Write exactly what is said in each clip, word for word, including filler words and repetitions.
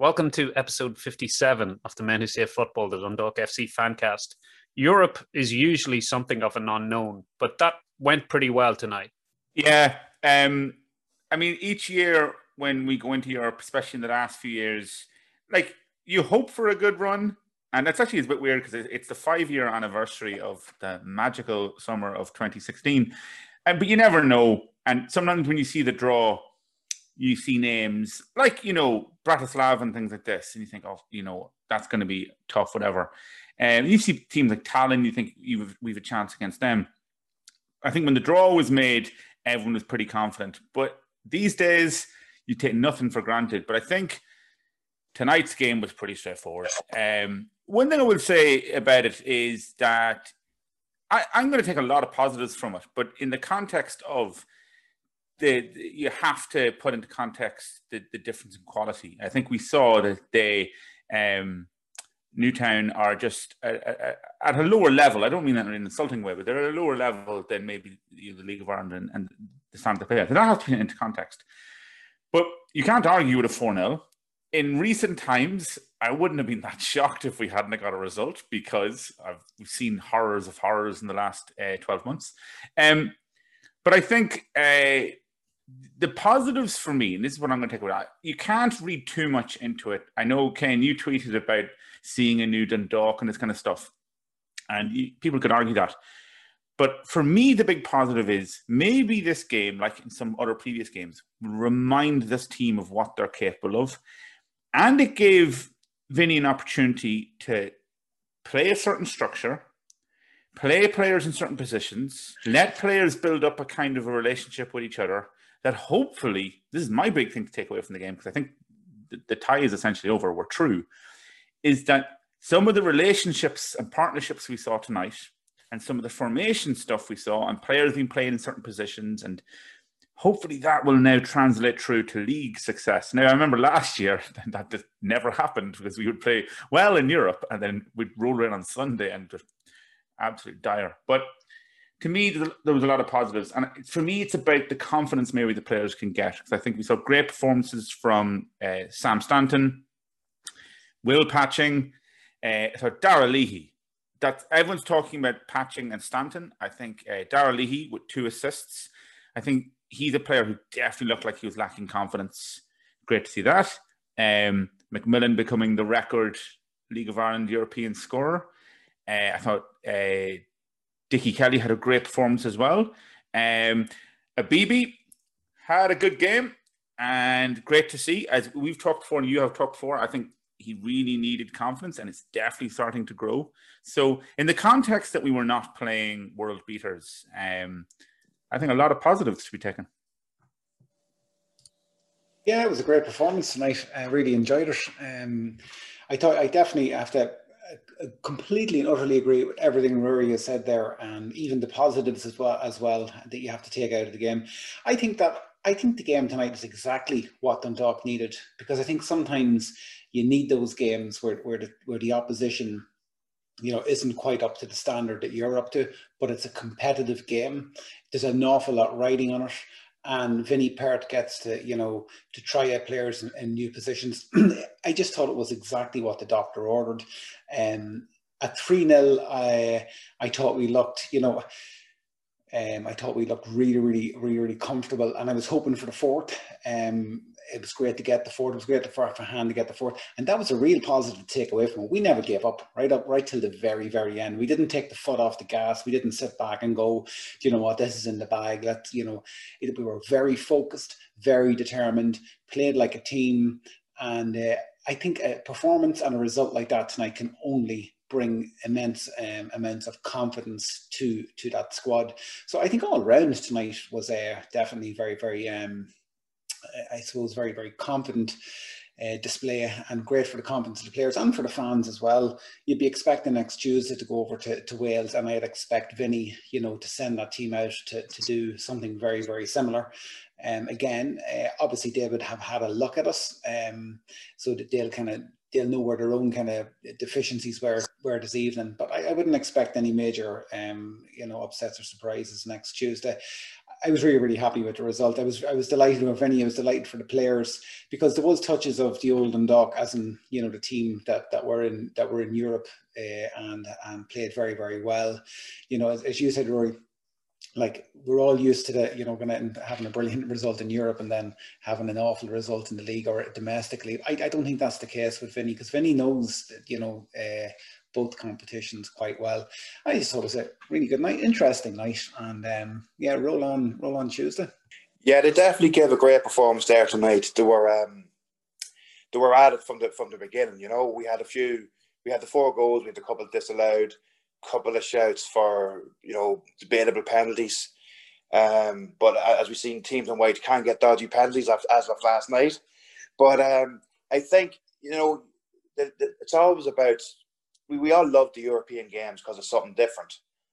Welcome to episode fifty-seven of the Men Who Say Football, the Dundalk F C Fancast. Europe is usually something of an unknown, but that went pretty well tonight. Yeah, um, I mean, each year when we go into Europe, especially in the last few years, like you hope for a good run, and that's actually a bit weird because it's the five-year anniversary of the magical summer of twenty sixteen, and but you never know. And sometimes when you see the draw, you see names like, you know, Bratislava and things like this, and you think, oh, you know, that's going to be tough, whatever. And um, you see teams like Tallinn, you think you've, we've a chance against them. I think when the draw was made, everyone was pretty confident. But these days, you take nothing for granted. But I think tonight's game was pretty straightforward. Um, one thing I will say about it is that I, I'm going to take a lot of positives from it. But in the context of The, the, you have to put into context the, the difference in quality. I think we saw that they, um, Newtown are just a, a, at a lower level. I don't mean that in an insulting way, but they're at a lower level than maybe you know, the League of Ireland and, and the standard they play at. So that has to be into context. But you can't argue with a four nil. In recent times, I wouldn't have been that shocked if we hadn't got a result because I've, we've seen horrors of horrors in the last uh, twelve months. Um, but I think... Uh, The positives for me, and this is what I'm going to take away, you can't read too much into it. I know, Ken, you tweeted about seeing a new Dundalk and this kind of stuff, and you, people could argue that. But for me, the big positive is maybe this game, like in some other previous games, will remind this team of what they're capable of. And it gave Vinny an opportunity to play a certain structure, play players in certain positions, let players build up a kind of a relationship with each other, that hopefully, this is my big thing to take away from the game, because I think the, the tie is essentially over, we're true, is that some of the relationships and partnerships we saw tonight, and some of the formation stuff we saw, and players being played in certain positions, and hopefully that will now translate through to league success. Now, I remember last year, that just never happened, because we would play well in Europe, and then we'd roll in on Sunday, and just absolutely dire. But to me, there was a lot of positives. And for me, it's about the confidence maybe the players can get. Because I think we saw great performances from uh, Sam Stanton, Will Patching, uh, so Dara Leahy. That, everyone's talking about Patching and Stanton. I think uh, Dara Leahy with two assists. I think he's a player who definitely looked like he was lacking confidence. Great to see that. Um, McMillan becoming the record League of Ireland European scorer. Uh, I thought... Uh, Dickie Kelly had a great performance as well. Um, Abibi had a good game and great to see. As we've talked before and you have talked before, I think he really needed confidence and it's definitely starting to grow. So in the context that we were not playing world beaters, um, I think a lot of positives to be taken. Yeah, it was a great performance tonight. I really enjoyed it. Um, I thought I definitely have to I completely and utterly agree with everything Rory has said there, and even the positives as well as well that you have to take out of the game. I think that I think the game tonight is exactly what Dundalk needed, because I think sometimes you need those games where where the where the opposition, you know, isn't quite up to the standard that you're up to, but it's a competitive game. There's an awful lot riding on it. And Vinny Perth gets to, you know, to try out players in, in new positions. I just thought it was exactly what the doctor ordered. Um, at three nil, I, I thought we looked, you know, um, I thought we looked really, really, really, really comfortable. And I was hoping for the fourth. Um, it was great to get the fourth. It was great for, for hand to get the fourth. And that was a real positive to take away from it. We never gave up, right up, right till the very, very end. We didn't take the foot off the gas. We didn't sit back and go, you know what, this is in the bag. Let's, you know, it, we were very focused, very determined, played like a team. And uh, I think a performance and a result like that tonight can only bring immense um, amounts of confidence to to that squad. So I think all round tonight was uh, definitely very, very... Um, I suppose, very, very confident uh, display, and great for the confidence of the players and for the fans as well. You'd be expecting next Tuesday to go over to, to Wales, and I'd expect Vinny, you know, to send that team out to, to do something very, very similar. Um, again, uh, obviously they would have had a look at us, um, so that they'll kind of they'll know where their own kind of deficiencies were, were this evening. But I, I wouldn't expect any major, um, you know, upsets or surprises next Tuesday. I was really, really happy with the result. I was I was delighted with Vinny. I was delighted for the players, because there was touches of the old Dundalk, as in, you know, the team that that were in that were in Europe uh, and and played very, very well. You know, as, as you said, Rory, like, we're all used to the, you know, going out and having a brilliant result in Europe and then having an awful result in the league or domestically. I, I don't think that's the case with Vinny, because Vinny knows, you know, uh, both competitions quite well. I just thought it was a really good night, interesting night, and um, yeah, roll on, roll on Tuesday. Yeah, they definitely gave a great performance there tonight. They were um, they were at it from the from the beginning. You know, we had a few, we had the four goals, we had a couple disallowed, couple of shouts for, you know, debatable penalties. Um, but as we've seen, teams in white can get dodgy penalties as of last night. But um, I think, you know, the, the, it's always about, we, we all love the European games because it's something different.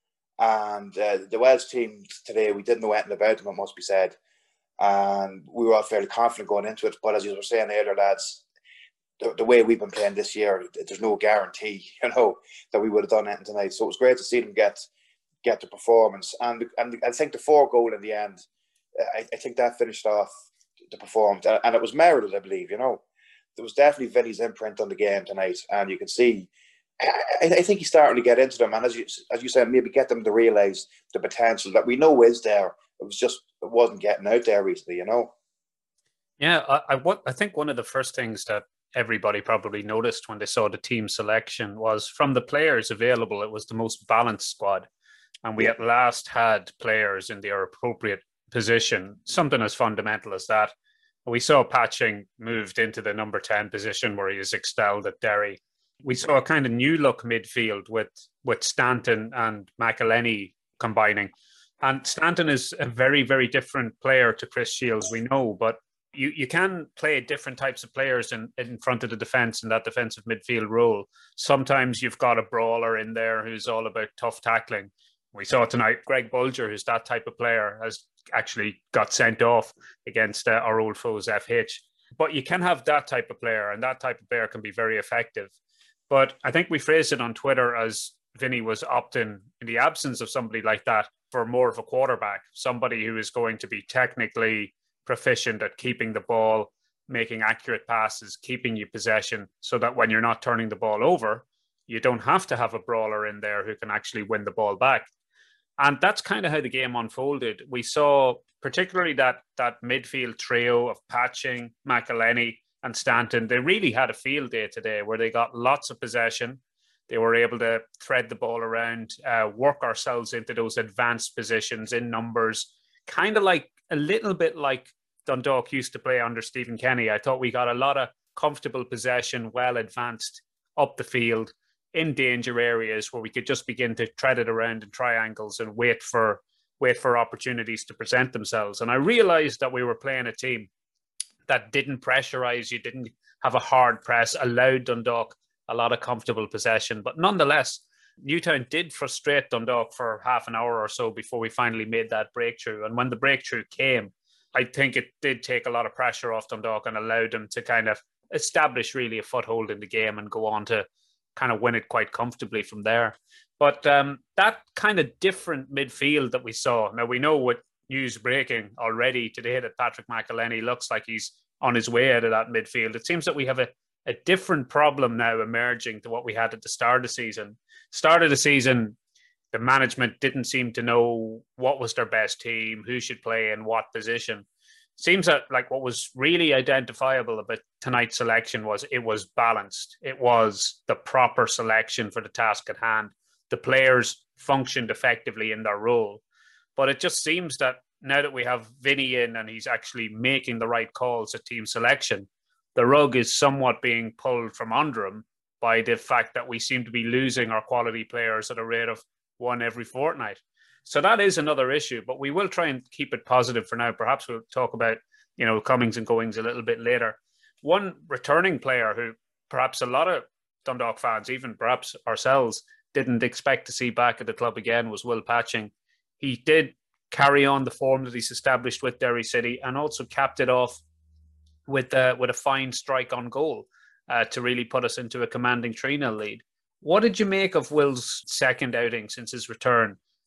And uh, the Welsh team today, we didn't know anything about them, it must be said. And we were all fairly confident going into it. But as you were saying earlier, lads, the, the way we've been playing this year, there's no guarantee, you know, that we would have done anything tonight. So it was great to see them get get the performance. And and I think the four goal in the end, I, I think that finished off the performance. And it was merited, I believe, you know. There was definitely Vinny's imprint on the game tonight. And you can see, I, I think he's starting to get into them. And as you, as you said, maybe get them to realise the potential that we know is there. It was just, it wasn't getting out there recently, you know. Yeah, I, I, what, I think one of the first things that everybody probably noticed when they saw the team selection was, from the players available, it was the most balanced squad. And we at last had players in their appropriate position, something as fundamental as that. We saw Patching moved into the number ten position where he is expelled at Derry. We saw a kind of new look midfield with, with Stanton and McElhenney combining. And Stanton is a very, very different player to Chris Shields, we know, but you, you can play different types of players in, in front of the defence in that defensive midfield role. Sometimes you've got a brawler in there who's all about tough tackling. We saw tonight, Greg Bulger, who's that type of player, has actually got sent off against uh, our old foes, F H. But you can have that type of player, and that type of player can be very effective. But I think we phrased it on Twitter as Vinny was opting, in the absence of somebody like that, for more of a quarterback, somebody who is going to be technically proficient at keeping the ball, making accurate passes, keeping you possession, so that when you're not turning the ball over, you don't have to have a brawler in there who can actually win the ball back. And that's kind of how the game unfolded. We saw particularly that that midfield trio of Patching, McElhenney and Stanton. They really had a field day today where they got lots of possession. They were able to thread the ball around, uh, work ourselves into those advanced positions in numbers, kind of like a little bit like Dundalk used to play under Stephen Kenny. I thought we got a lot of comfortable possession, well advanced up the field, in danger areas where we could just begin to tread it around in triangles and wait for wait for opportunities to present themselves. And I realized that we were playing a team that didn't pressurize you, didn't have a hard press, allowed Dundalk a lot of comfortable possession. But nonetheless, Newtown did frustrate Dundalk for half an hour or so before we finally made that breakthrough. And when the breakthrough came, I think it did take a lot of pressure off Dundalk and allowed them to kind of establish really a foothold in the game and go on to kind of win it quite comfortably from there. But um, that kind of different midfield that we saw, now we know with news breaking already today that Patrick McElhenney looks like he's on his way out of that midfield. It seems that we have a, a different problem now emerging to what we had at the start of the season. Start of the season, the management didn't seem to know what was their best team, who should play in what position. Seems that like what was really identifiable about tonight's selection was it was balanced. It was the proper selection for the task at hand. The players functioned effectively in their role. But it just seems that now that we have Vinny in and he's actually making the right calls at team selection, the rug is somewhat being pulled from under him by the fact that we seem to be losing our quality players at a rate of one every fortnight. So that is another issue, but we will try and keep it positive for now. Perhaps we'll talk about, you know, comings and goings a little bit later. One returning player who perhaps a lot of Dundalk fans, even perhaps ourselves, didn't expect to see back at the club again was Will Patching. He did carry on the form that he's established with Derry City and also capped it off with, uh, with a fine strike on goal uh, to really put us into a commanding three nil lead. What did you make of Will's second outing since his return?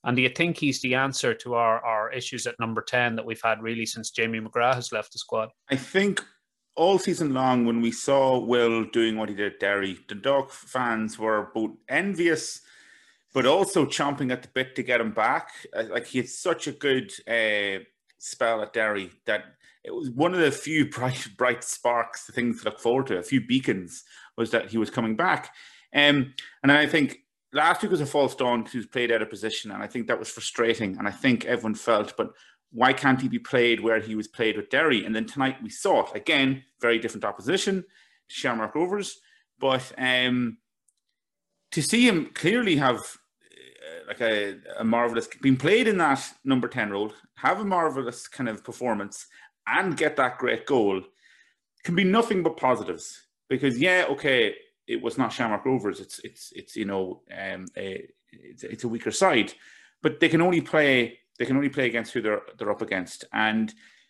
And do you think he's the answer to our, our issues at number ten that we've had really since Jamie McGrath has left the squad? I think all season long, when we saw Will doing what he did at Derry, the Dundalk fans were both envious but also chomping at the bit to get him back. Like, he had such a good uh, spell at Derry that it was one of the few bright, bright sparks, the things to look forward to, a few beacons, was that he was coming back. Um, and I think last week was a false dawn because he was played out of position, and I think that was frustrating. And I think everyone felt, but why can't he be played where he was played with Derry? And then tonight we saw it. Again, very different opposition to Shamrock Rovers. But um, to see him clearly have uh, like a, a marvellous, being played in that number ten role, have a marvellous kind of performance and get that great goal can be nothing but positives. Because, yeah, okay, it was not Shamrock Rovers. It's, it's, it's you know, um, a, it's, it's a weaker side. But they can only play... They can only play against who they're, they're up against. And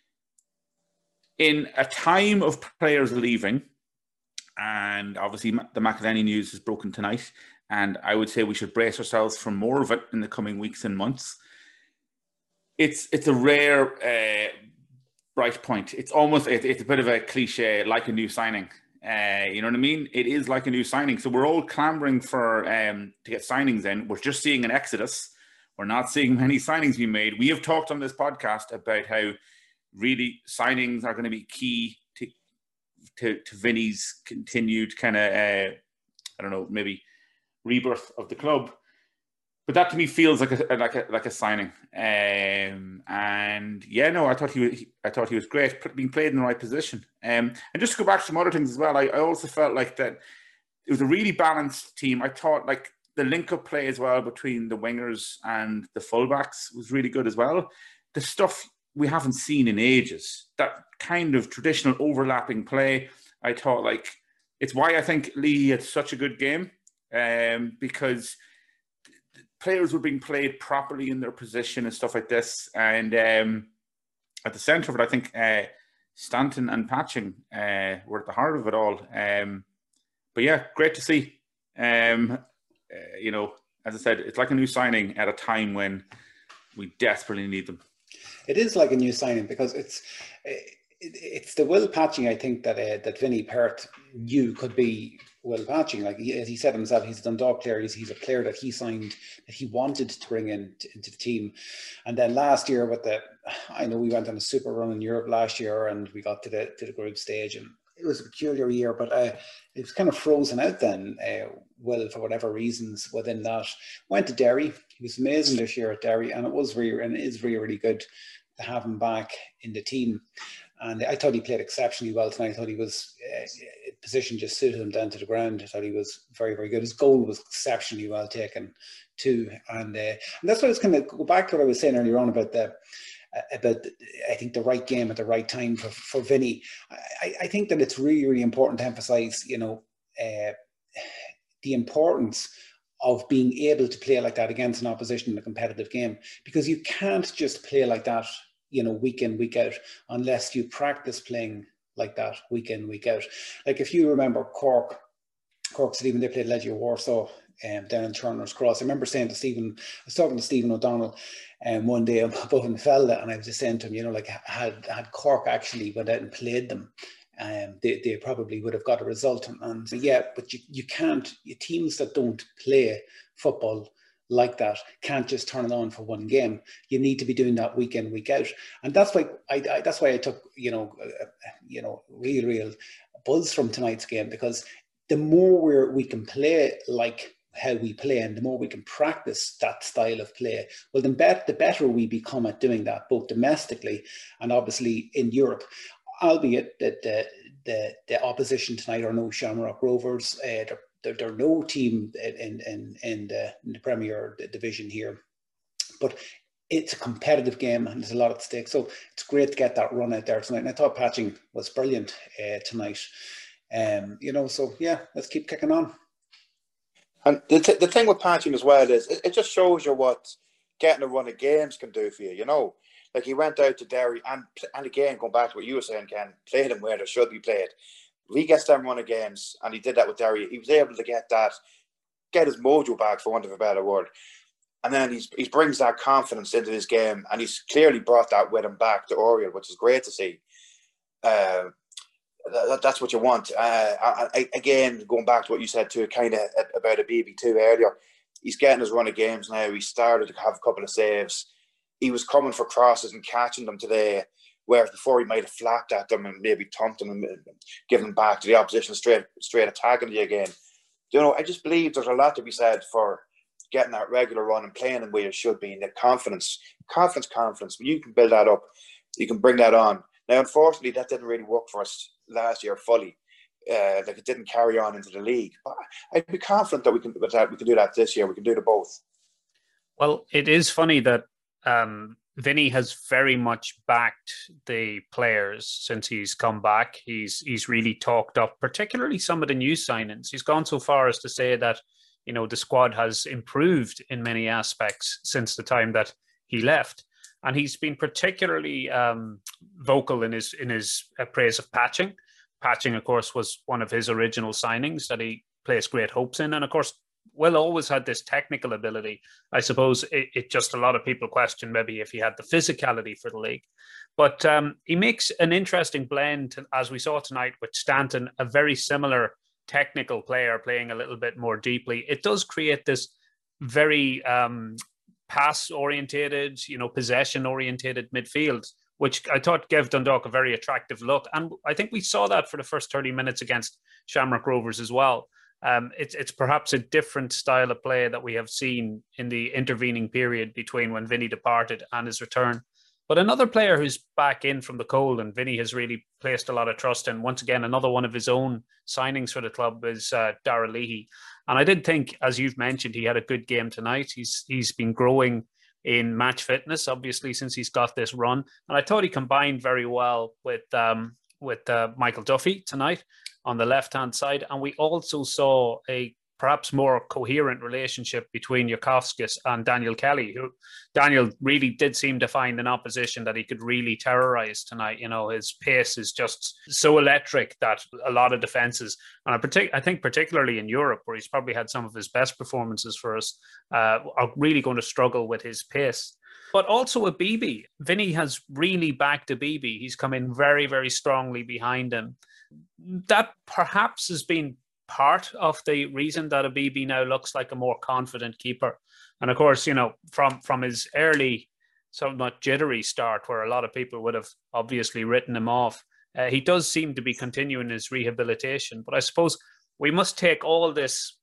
in a time of players leaving, and obviously the McElhenney news is broken tonight, and I would say we should brace ourselves for more of it in the coming weeks and months, it's it's a rare uh, bright point. It's almost, it, it's a bit of a cliche, like a new signing. Uh, you know what I mean? It is like a new signing. So we're all clambering for um, to get signings in. We're just seeing an exodus. We're not seeing many signings being made. We have talked on this podcast about how really signings are going to be key to to, to Vinny's continued kind of, uh, I don't know, maybe rebirth of the club. But that to me feels like a like a like a signing. Um, and yeah, no, I thought he was, I thought he was great, being played in the right position. Um, and just to go back to some other things as well, I, I also felt like that it was a really balanced team. I thought like the link-up play as well between the wingers and the fullbacks was really good as well. The stuff we haven't seen in ages, that kind of traditional overlapping play, I thought like, it's why I think Lee had such a good game, um, because players were being played properly in their position and stuff like this. And um, at the centre of it, I think uh, Stanton and Patching uh, were at the heart of it all. Um, but yeah, great to see. Um, Uh, you know, as I said, it's like a new signing at a time when we desperately need them. It is like a new signing because it's it, it's the Will Patching, I think, that uh, that Vinny Perth knew could be Will Patching. Like he, as he said himself, he's a Dundalk player. He's, he's a player that he signed, that he wanted to bring in to, into the team. And then last year with the, I know we went on a super run in Europe last year and we got to the to the group stage, and it was a peculiar year, but uh, it was kind of frozen out then, uh, Will, for whatever reasons within that. Went to Derry. He was amazing this year at Derry, and it was really, and it is really, really good to have him back in the team. And I thought he played exceptionally well tonight. I thought he was, uh, position just suited him down to the ground. I thought he was very, very good. His goal was exceptionally well taken too. And, uh, and that's why I was kind of go back to what I was saying earlier on about the, about, I think, the right game at the right time for, for Vinny. I, I think that it's really, really important to emphasise, you know, uh, the importance of being able to play like that against an opposition in a competitive game, because you can't just play like that, you know, week in, week out, unless you practice playing like that week in, week out. Like if you remember Cork, Cork City, when they played Legia Warsaw um, down in Turner's Cross, I remember saying to Stephen, I was talking to Stephen O'Donnell um, one day above in Felda, and I was just saying to him, you know, like had had Cork actually went out and played them, um, they, they probably would have got a result. And, and yeah, but you, you can't, teams that don't play football like that can't just turn it on for one game. You need to be doing that week in, week out. And that's why I, I that's why I took, you know, uh, you know, real, real buzz from tonight's game, because the more we're, we can play like how we play, and the more we can practice that style of play, well, then bet, the better we become at doing that, both domestically and obviously in Europe. Albeit that the, the, the opposition tonight are no Shamrock Rovers. Uh, they're, they're, they're no team in, in, in, the, in the Premier Division here. But it's a competitive game and there's a lot at stake. So it's great to get that run out there tonight. And I thought Patching was brilliant uh, tonight. Um, you know, so yeah, let's keep kicking on. And the, th- the thing with Patching as well is it, it just shows you what getting a run of games can do for you, you know. Like he went out to Derry and, and again, going back to what you were saying, Ken, played him where they should be played. If he gets them run of games, and he did that with Derry, he was able to get that, get his mojo back, for want of a better word. And then he's, he brings that confidence into his game, and he's clearly brought that with him back to Oriel, which is great to see. Uh, that, that's what you want. Uh, I, again, going back to what you said too, kind of about Abibi too earlier, he's getting his run of games now. He started to have a couple of saves. He was coming for crosses and catching them today, whereas before he might have flapped at them and maybe thumped them and given them back to the opposition straight, straight attacking you again. You know, I just believe there's a lot to be said for getting that regular run and playing the way it should be, and the confidence, confidence, confidence. When you can build that up, you can bring that on. Now, unfortunately, that didn't really work for us last year fully. Uh, like it didn't carry on into the league. But I'd be confident that we can that we can do that this year. We can do the both. Well, it is funny that um, Vinny has very much backed the players since he's come back. He's he's really talked up, particularly some of the new signings. He's gone so far as to say that, you know, the squad has improved in many aspects since the time that he left. And he's been particularly um, vocal in his in his uh, praise of Patching. Patching, of course, was one of his original signings that he placed great hopes in. And of course, Will always had this technical ability. I suppose it, it just a lot of people question maybe if he had the physicality for the league. But um, he makes an interesting blend, as we saw tonight with Stanton, a very similar technical player playing a little bit more deeply. It does create this very um, pass-orientated, you know, possession-orientated midfield, which I thought gave Dundalk a very attractive look. And I think we saw that for the first thirty minutes against Shamrock Rovers as well. Um, it's it's perhaps a different style of play that we have seen in the intervening period between when Vinny departed and his return. But another player who's back in from the cold, and Vinny has really placed a lot of trust in, once again, another one of his own signings for the club, is uh, Darragh Leahy. And I did think, as you've mentioned, he had a good game tonight. He's He's been growing in match fitness, obviously, since he's got this run. And I thought he combined very well with um, with uh, Michael Duffy tonight on the left-hand side. And we also saw a perhaps more coherent relationship between Jakovskis and Daniel Kelly, who Daniel really did seem to find an opposition that he could really terrorize tonight. You know, his pace is just so electric that a lot of defenses, and I, partic- I think particularly in Europe, where he's probably had some of his best performances for us, uh, are really going to struggle with his pace. But also Abibi. Vinny has really backed Abibi. He's come in very, very strongly behind him. That perhaps has been part of the reason that Abibi now looks like a more confident keeper. And of course, you know, from, from his early, somewhat jittery start, where a lot of people would have obviously written him off, uh, he does seem to be continuing his rehabilitation. But I suppose we must take all this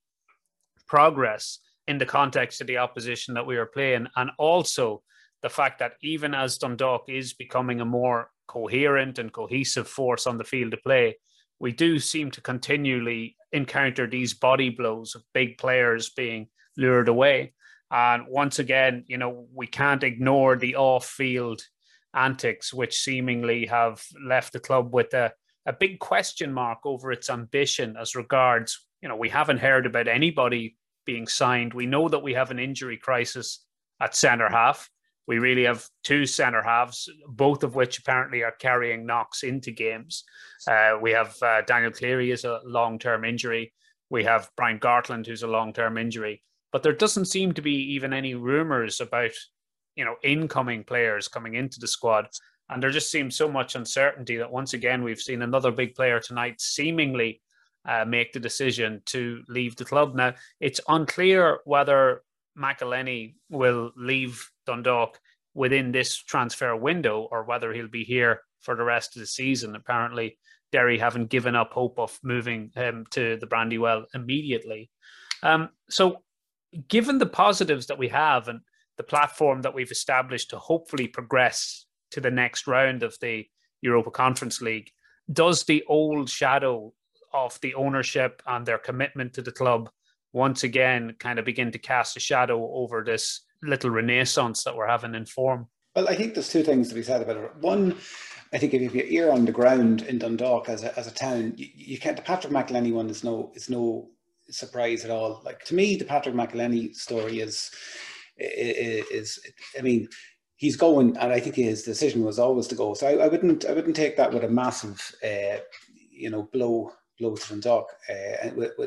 progress in the context of the opposition that we are playing, and also the fact that even as Dundalk is becoming a more coherent and cohesive force on the field of play, we do seem to continually encounter these body blows of big players being lured away. And once again, you know, we can't ignore the off-field antics, which seemingly have left the club with a, a big question mark over its ambition as regards, you know, we haven't heard about anybody being signed. We know that we have an injury crisis at centre half. We really have two centre halves, both of which apparently are carrying knocks into games. Uh, we have uh, Daniel Cleary is a long-term injury. We have Brian Gartland, who's a long-term injury. But there doesn't seem to be even any rumours about, you know, incoming players coming into the squad. And there just seems so much uncertainty that once again, we've seen another big player tonight seemingly uh, make the decision to leave the club. Now, it's unclear whether McElhenney will leave Dundalk within this transfer window or whether he'll be here for the rest of the season. Apparently, Derry haven't given up hope of moving him to the Brandywell immediately. Um, so given the positives that we have and the platform that we've established to hopefully progress to the next round of the Europa Conference League, does the old shadow of the ownership and their commitment to the club once again kind of begin to cast a shadow over this little renaissance that we're having in form? Well, I think there's two things to be said about it. One, I think if you have your ear on the ground in Dundalk as a, as a town, you, you can't, the Patrick McElhenney one is no, is no surprise at all. Like, to me, the Patrick McElhenney story is, is, is I mean, he's going, and I think his decision was always to go. So I, I wouldn't, I wouldn't take that with a massive, uh, you know, blow, blow to Dundalk, uh, with, with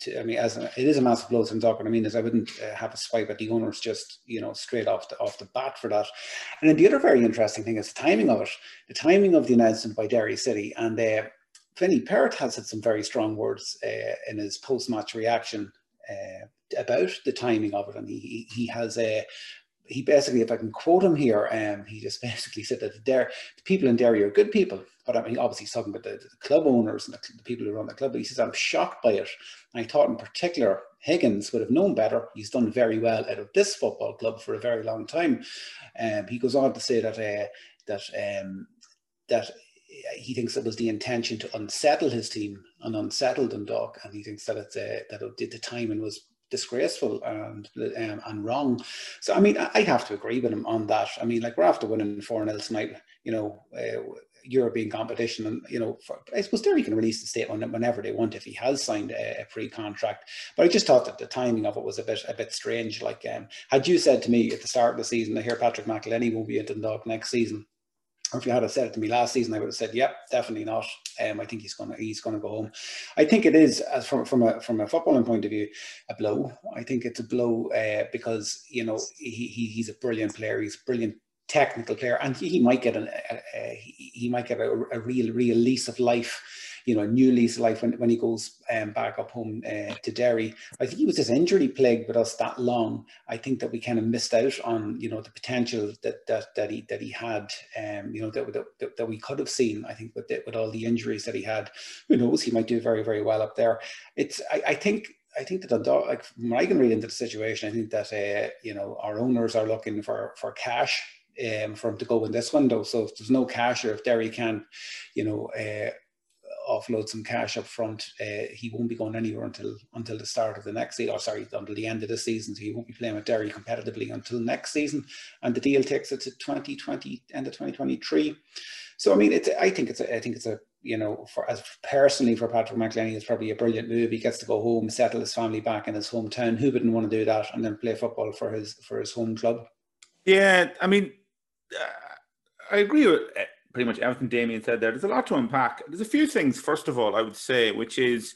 to, I mean, as a, it is a massive blow to Dundalk. What I mean is, I wouldn't uh, have a swipe at the owners just, you know, straight off the off the bat for that. And then the other very interesting thing is the timing of it. The timing of the announcement by Derry City, and uh, Vinny Perrott has had some very strong words uh, in his post-match reaction uh, about the timing of it, and he he has a. Uh, He basically, if I can quote him here, um, he just basically said that the, Derry, the people in Derry are good people. But I mean, obviously he's talking about the, the club owners and the, the people who run the club. But he says, I'm shocked by it. And I thought in particular, Higgins would have known better. He's done very well out of this football club for a very long time. Um, he goes on to say that uh, that um, that he thinks it was the intention to unsettle his team and unsettle Dundalk. And he thinks that, it's, uh, that it, the timing was disgraceful and um, and wrong. So I mean, I have to agree with him on that. I mean, like, we're after winning four nil tonight, you know, uh, European competition, and you know, for, I suppose Derry can release the statement whenever they want if he has signed a, a pre-contract. But I just thought that the timing of it was a bit a bit strange. Like, um, had you said to me at the start of the season, I hear Patrick McElhenney won't be at Dundalk next season, or if you had said it to me last season, I would have said, "Yep, definitely not." Um, I think he's gonna he's gonna go home. I think it is, as from from a from a footballing point of view, a blow. I think it's a blow uh, because, you know, he, he he's a brilliant player. He's a brilliant technical player, and he, he might get an, a, a, he might get a, a real real lease of life. You know, a new lease of life when, when he goes um, back up home uh, to Derry. I think he was just injury plagued with us that long. I think that we kind of missed out on, you know, the potential that that that he that he had, um, you know, that, that that we could have seen. I think with the, with all the injuries that he had, who knows, he might do very very well up there. It's I, I think. I think that, like, when I can read into the situation, I think that uh, you know, our owners are looking for for cash um, for him to go in this window. So if there's no cash, or if Derry can, you know, uh, offload some cash up front, uh, he won't be going anywhere until until the start of the next season, or sorry, until the end of the season. So he won't be playing with Derry competitively until next season, and the deal takes it to twenty twenty, end of twenty twenty-three. So I mean, it's I think it's a, I think it's a you know, for as personally for Patrick McElhenney, it's probably a brilliant move. He gets to go home, settle his family back in his hometown. Who wouldn't want to do that, and then play football for his for his home club? Yeah, I mean, uh, I agree with pretty much everything Damien said there. There's a lot to unpack. There's a few things, first of all, I would say, which is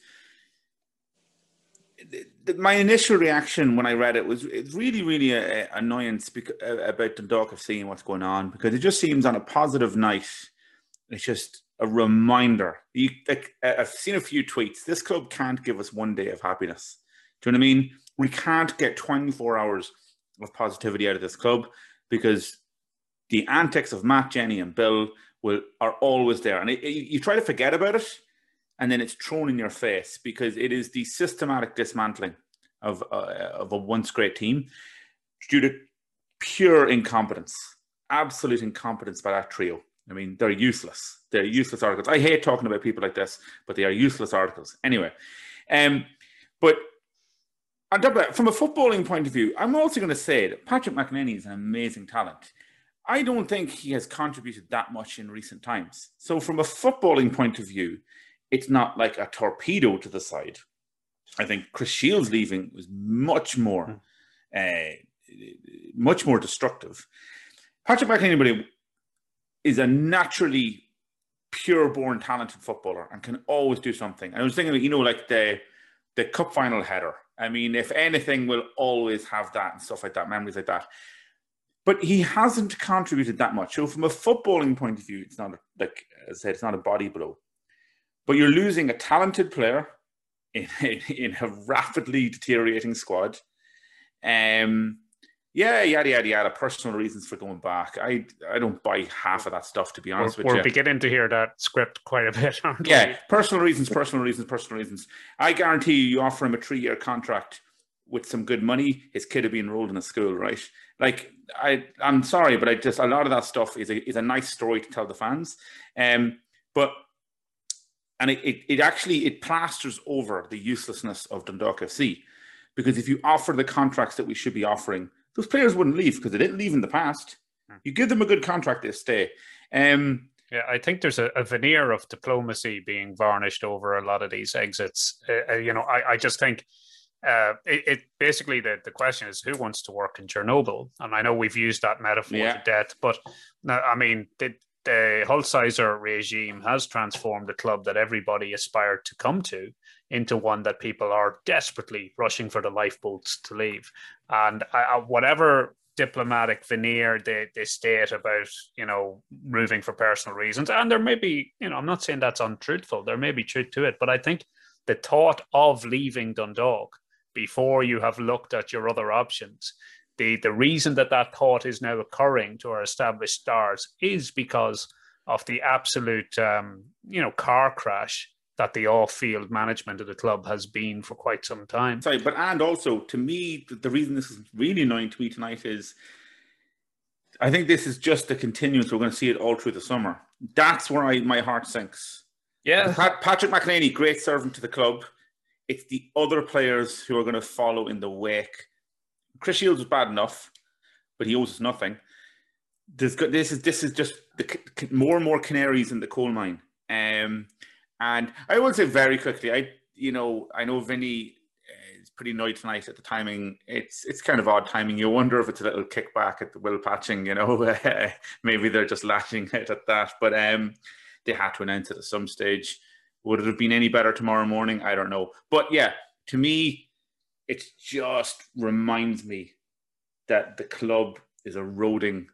my initial reaction when I read it was it's really, really a, a annoyance because, uh, about Dundalk of seeing what's going on, because it just seems on a positive night, it's just a reminder. You, like, I've seen a few tweets. This club can't give us one day of happiness. Do you know what I mean? We can't get twenty-four hours of positivity out of this club, because the antics of Matt, Jenny, and Bill will are always there, and it, it, you try to forget about it, and then it's thrown in your face, because it is the systematic dismantling of uh, of a once great team due to pure incompetence, absolute incompetence by that trio. I mean, they're useless. They're useless articles. I hate talking about people like this, but they are useless articles. Anyway, um, but on top of that, from a footballing point of view, I'm also going to say that Patrick McElhenney is an amazing talent. I don't think he has contributed that much in recent times. So from a footballing point of view, it's not like a torpedo to the side. I think Chris Shields leaving was much more, uh, much more destructive. Patrick McElhenney is a naturally pure-born talented footballer and can always do something. And I was thinking, you know, like the the cup final header. I mean, if anything, we'll always have that and stuff like that, memories like that. But he hasn't contributed that much. So from a footballing point of view, it's not, a, like I said, it's not a body blow. But you're losing a talented player in, in, in a rapidly deteriorating squad. Um, yeah, yada, yada, yada, personal reasons for going back. I I don't buy half of that stuff, to be honest we're, with we're you. We're beginning to hear that script quite a bit, aren't yeah, we? personal reasons, personal reasons, personal reasons. I guarantee you, you offer him a three-year contract with some good money, his kid will be enrolled in a school, right? Like, I, I'm sorry, but I just, a lot of that stuff is a, is a nice story to tell the fans. Um, but, and it, it, it actually, it plasters over the uselessness of Dundalk F C, because if you offer the contracts that we should be offering, those players wouldn't leave, because they didn't leave in the past. You give them a good contract, they stay. Um, yeah, I think there's a, a veneer of diplomacy being varnished over a lot of these exits. Uh, you know, I, I just think, Uh, it, it basically the, the question is who wants to work in Chernobyl, and I know we've used that metaphor yeah. to death, but I mean the, the Holzhauser regime has transformed the club that everybody aspired to come to into one that people are desperately rushing for the lifeboats to leave. And I, whatever diplomatic veneer they, they state about, you know, moving for personal reasons, and there may be, you know, I'm not saying that's untruthful, there may be truth to it, but I think the thought of leaving Dundalk before you have looked at your other options, the, the reason that that thought is now occurring to our established stars is because of the absolute, um, you know, car crash that the off-field management of the club has been for quite some time. Sorry, but and also, to me, the reason this is really annoying to me tonight is I think this is just a continuance. We're going to see it all through the summer. That's where I, my heart sinks. Yeah. Pat, Patrick McEleney, great servant to the club. It's the other players who are going to follow in the wake. Chris Shields was bad enough, but he owes us nothing. This, this is this is just the, more and more canaries in the coal mine. Um, and I will say very quickly, I you know I know Vinny is pretty annoyed tonight at the timing. It's it's kind of odd timing. You wonder if it's a little kickback at the Will Patching. You know, maybe they're just lashing out at that. But um, they had to announce it at some stage. Would it have been any better tomorrow morning? I don't know. But yeah, to me, it just reminds me that the club is eroding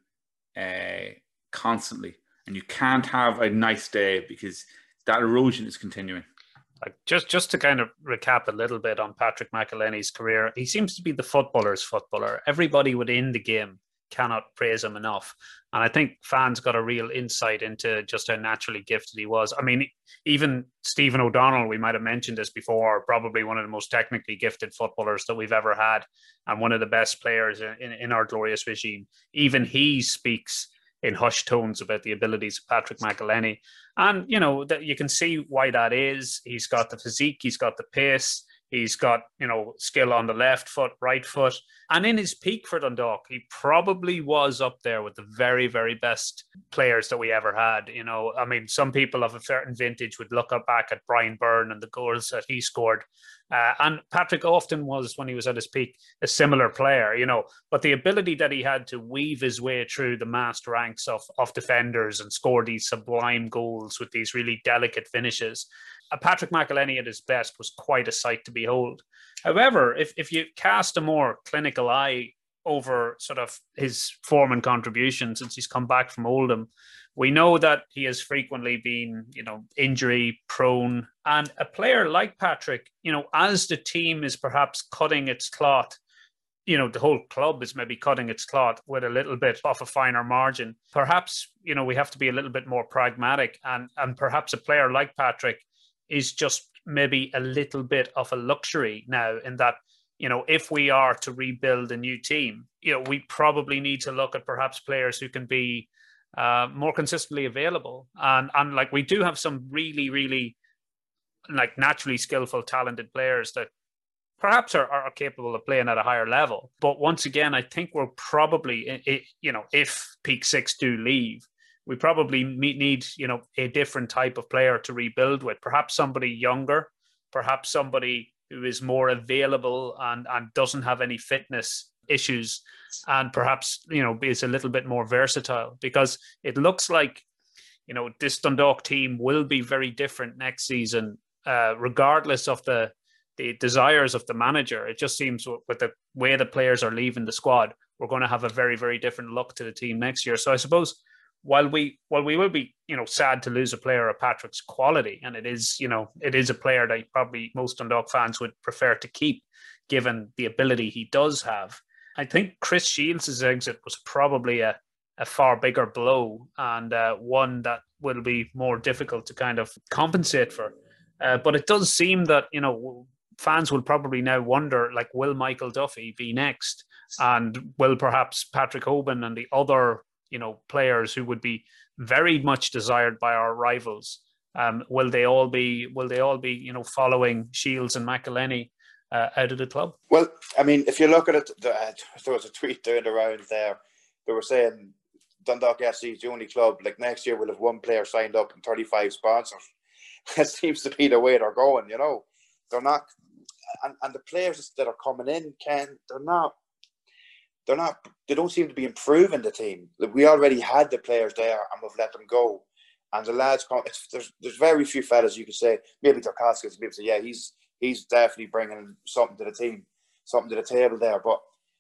uh, constantly, and you can't have a nice day because that erosion is continuing. Like just, just to kind of recap a little bit on Patrick McEleney's career, he seems to be the footballer's footballer. Everybody within the game cannot praise him enough. And I think fans got a real insight into just how naturally gifted he was. I mean, even Stephen O'Donnell, we might have mentioned this before, probably one of the most technically gifted footballers that we've ever had and one of the best players in, in, in our glorious regime. Even he speaks in hushed tones about the abilities of Patrick McEleney. And, you know, that you can see why that is. He's got the physique, he's got the pace, he's got, you know, skill on the left foot, right foot. And in his peak for Dundalk, he probably was up there with the very, very best players that we ever had. You know, I mean, some people of a certain vintage would look up back at Brian Byrne and the goals that he scored. Uh, and Patrick often was, when he was at his peak, a similar player, you know, but the ability that he had to weave his way through the massed ranks of, of defenders and score these sublime goals with these really delicate finishes. Uh, Patrick McEleney at his best was quite a sight to behold. However, if, if you cast a more clinical eye over sort of his form and contribution since he's come back from Oldham, we know that he has frequently been, you know, injury prone. And a player like Patrick, you know, as the team is perhaps cutting its cloth, you know, the whole club is maybe cutting its cloth with a little bit of a finer margin. Perhaps, you know, we have to be a little bit more pragmatic, and, and perhaps a player like Patrick is just maybe a little bit of a luxury now, in that, you know, if we are to rebuild a new team, you know, we probably need to look at perhaps players who can be uh, more consistently available. And, and like, we do have some really, really like naturally skillful, talented players that perhaps are, are capable of playing at a higher level. But once again, I think we're probably, it, it, you know, if Peak Six do leave, we probably need, you know, a different type of player to rebuild with. Perhaps somebody younger, perhaps somebody who is more available and, and doesn't have any fitness issues, and perhaps, you know, is a little bit more versatile, because it looks like, you know, this Dundalk team will be very different next season, uh, regardless of the the desires of the manager. It just seems with the way the players are leaving the squad, we're going to have a very, very different look to the team next year. So I suppose while we while we will be, you know, sad to lose a player of Patrick's quality, and it is, you know, it is a player that probably most Dundalk fans would prefer to keep, given the ability he does have, I think Chris Shields' exit was probably a, a far bigger blow, and uh, one that will be more difficult to kind of compensate for. Uh, but it does seem that, you know, fans will probably now wonder, like, will Michael Duffy be next? And will perhaps Patrick Hoban and the other, you know, players who would be very much desired by our rivals, um, will they all be, will they all be, you know, following Shields and McEleney uh, out of the club? Well, I mean, if you look at it, the, uh, there was a tweet doing around there. They were saying Dundalk F C is the only club, like, next year we'll have one player signed up and thirty-five sponsors. That seems to be the way they're going, you know. They're not, and, and the players that are coming in, Ken, they're not, they're not, they don't seem to be improving the team. We already had the players there and we've let them go. And the lads come, it's, there's there's very few fellas you could say, maybe Tarkovsky, people say, yeah, he's he's definitely bringing something to the team, something to the table there. But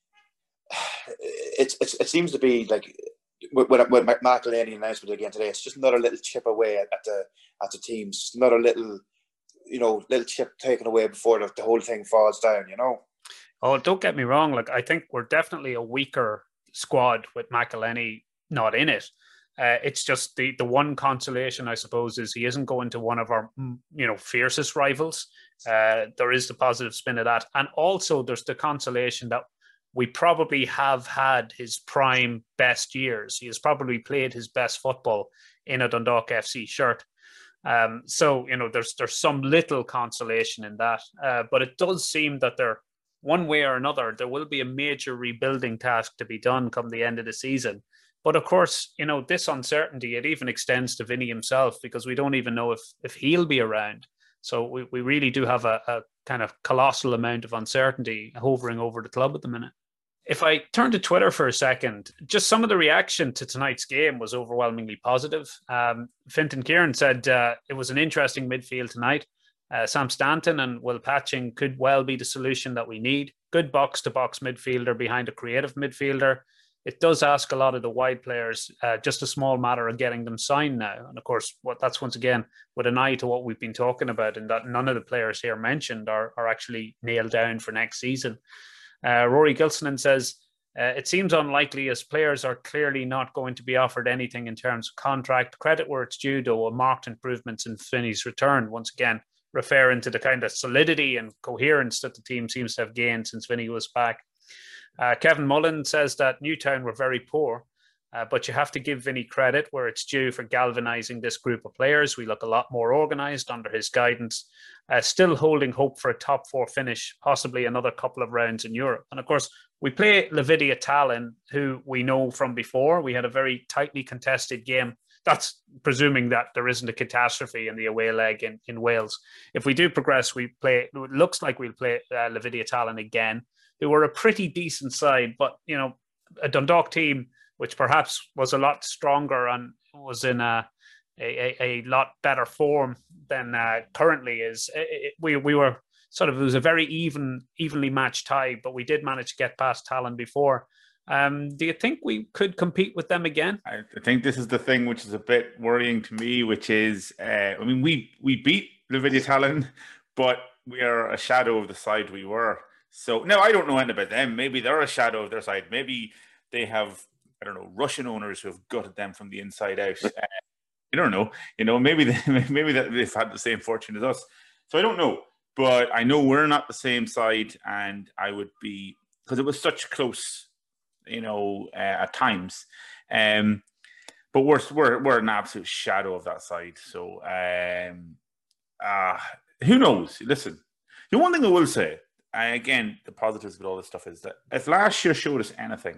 it's, it's it seems to be like with, with, with McElhinney announcement again today, it's just another little chip away at, at the at the teams, just another little, you know, little chip taken away before the, the whole thing falls down, you know. Oh, don't get me wrong. Like, I think we're definitely a weaker squad with McElhinney not in it. Uh, it's just the the one consolation, I suppose, is he isn't going to one of our, you know, fiercest rivals. Uh, there is the positive spin of that. And also there's the consolation that we probably have had his prime best years. He has probably played his best football in a Dundalk F C shirt. Um, so, you know, there's there's some little consolation in that. Uh, but it does seem that there, one way or another, there will be a major rebuilding task to be done come the end of the season. But of course, you know, this uncertainty, it even extends to Vinny himself, because we don't even know if if he'll be around. So we, we really do have a, a kind of colossal amount of uncertainty hovering over the club at the minute. If I turn to Twitter for a second, just some of the reaction to tonight's game was overwhelmingly positive. Um, Fintan Kieran said uh, it was an interesting midfield tonight. Uh, Sam Stanton and Will Patching could well be the solution that we need. Good box-to-box midfielder behind a creative midfielder. It does ask a lot of the wide players, uh, just a small matter of getting them signed now. And of course, what that's once again with an eye to what we've been talking about, and that none of the players here mentioned are, are actually nailed down for next season. Uh, Rory Gilsonan says, uh, it seems unlikely as players are clearly not going to be offered anything in terms of contract. Credit where it's due, though, a marked improvements in Finney's return. Once again, referring to the kind of solidity and coherence that the team seems to have gained since Finney was back. Uh, Kevin Mullen says that Newtown were very poor, uh, but you have to give Vinny credit where it's due for galvanising this group of players. We look a lot more organised under his guidance, uh, still holding hope for a top four finish, possibly another couple of rounds in Europe. And of course, we play Levidia Tallinn, who we know from before. We had a very tightly contested game. That's presuming that there isn't a catastrophe in the away leg in, in Wales. If we do progress, we play, it looks like we'll play uh, Levidia Tallinn again, who were a pretty decent side, but, you know, a Dundalk team, which perhaps was a lot stronger and was in a a, a lot better form than uh, currently is. It, it, we we were sort of, it was a very even, evenly matched tie, but we did manage to get past Tallinn before. Um, do you think we could compete with them again? I think this is the thing which is a bit worrying to me, which is, uh, I mean, we, we beat Levidia Tallinn, but we are a shadow of the side we were. So, no, I don't know anything about them. Maybe they're a shadow of their side. Maybe they have, I don't know, Russian owners who have gutted them from the inside out. Uh, I don't know. You know, maybe they, maybe they've had the same fortune as us. So I don't know. But I know we're not the same side, and I would be, because it was such close, you know, uh, at times. Um, but we're, we're, we're an absolute shadow of that side. So um, uh, who knows? Listen, the one thing I will say, Uh, again, the positives with all this stuff is that if last year showed us anything,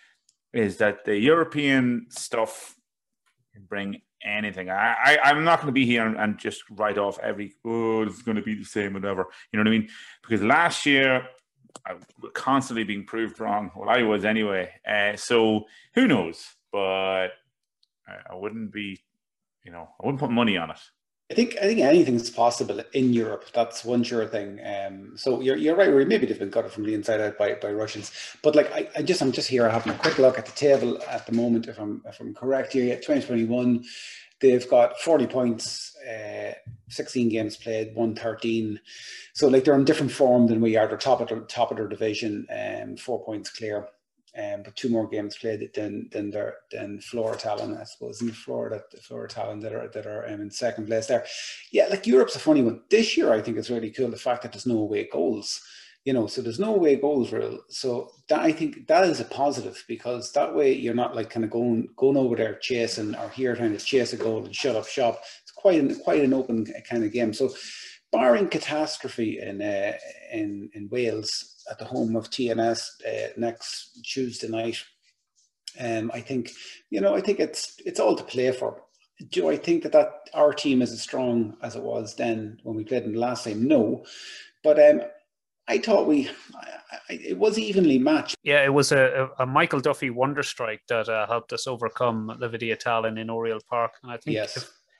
is that the European stuff can bring anything. I, I, I'm not going to be here and, and just write off every, oh, it's going to be the same, whatever. You know what I mean? Because last year, I was constantly being proved wrong. Well, I was anyway. Uh, so who knows? But I, I wouldn't be, you know, I wouldn't put money on it. I think I think anything's possible in Europe. That's one sure thing. Um, so you're you're right. We maybe they've been gutted from the inside out by, by Russians. But like I, I just I'm just here having a quick look at the table at the moment. If I'm if I'm correct here, twenty twenty-one, they've got forty points, uh, sixteen games played, one thirteen. So like they're in different form than we are. They're top of the top of their division, and um, four points clear. Um, but two more games played than than their than Flora Tallinn, I suppose, in Florida, Flora Tallinn that are that are um, in second place there. Yeah, like Europe's a funny one. This year, I think it's really cool the fact that there's no away goals. You know, so there's no away goals rule. So that I think that is a positive, because that way you're not like kind of going going over there chasing, or here trying to chase a goal and shut up shop. It's quite an, quite an open kind of game. So barring catastrophe in uh, in in Wales at the home of T N S uh, next Tuesday night, um, I think you know I think it's it's all to play for. Do I think that, that our team is as strong as it was then when we played them the last time? No, but um, I thought we I, I, it was evenly matched. Yeah, it was a, a Michael Duffy wonder strike that uh, helped us overcome Levidia Tallinn in Oriel Park, and I think yes. if,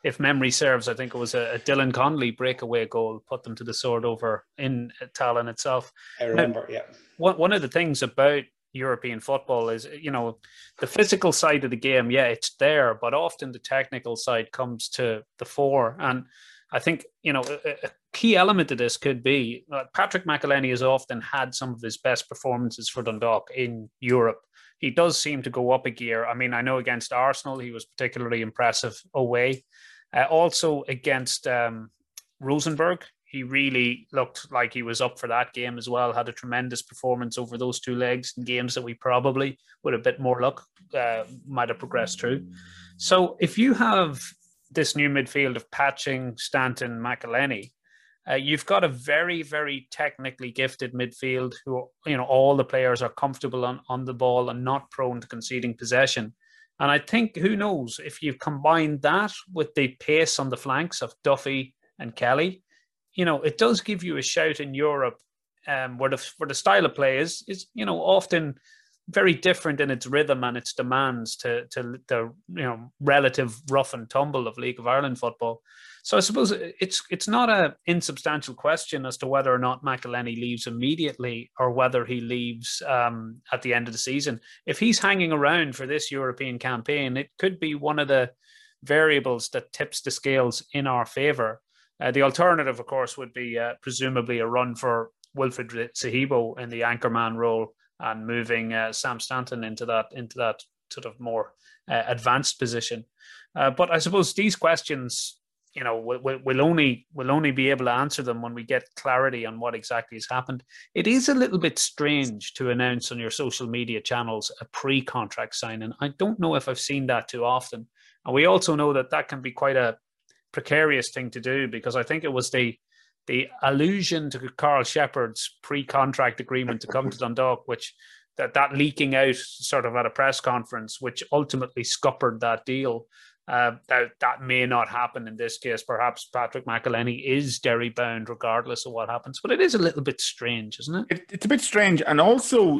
if memory serves, I think it was a, a Dylan Connolly breakaway goal put them to the sword over in Tallinn itself. I remember, now, yeah. One, one of the things about European football is, you know, the physical side of the game, yeah, it's there, but often the technical side comes to the fore. And I think, you know, a, a key element of this could be uh, Patrick McEleney has often had some of his best performances for Dundalk in Europe. He does seem to go up a gear. I mean, I know against Arsenal, he was particularly impressive away. Uh, also against um, Rosenborg, he really looked like he was up for that game as well, had a tremendous performance over those two legs in games that we probably, with a bit more luck, uh, might have progressed through. So if you have this new midfield of Patching, Stanton, McEleney, uh, you've got a very, very technically gifted midfield who, you know, all the players are comfortable on, on the ball and not prone to conceding possession. And I think, who knows, if you combine that with the pace on the flanks of Duffy and Kelly, you know, it does give you a shout in Europe, um, where the where the style of play is, is you know, often very different in its rhythm and its demands to to the, you know, relative rough and tumble of League of Ireland football. So I suppose it's it's not a insubstantial question as to whether or not McEleney leaves immediately or whether he leaves um, at the end of the season. If he's hanging around for this European campaign, it could be one of the variables that tips the scales in our favour. Uh, the alternative, of course, would be uh, presumably a run for Wilfred Sahibo in the anchorman role and moving uh, Sam Stanton into that into that sort of more uh, advanced position. Uh, but I suppose these questions, you know, we'll, we'll only we'll only be able to answer them when we get clarity on what exactly has happened. It is a little bit strange to announce on your social media channels a pre-contract signing. I don't know if I've seen that too often. And we also know that that can be quite a precarious thing to do, because I think it was the the allusion to Carl Shepard's pre-contract agreement to come to Dundalk, which that, that leaking out sort of at a press conference, which ultimately scuppered that deal. Uh, that that may not happen in this case. Perhaps Patrick McEleney is Derry bound regardless of what happens, but it is a little bit strange, isn't it? it it's a bit strange, and also,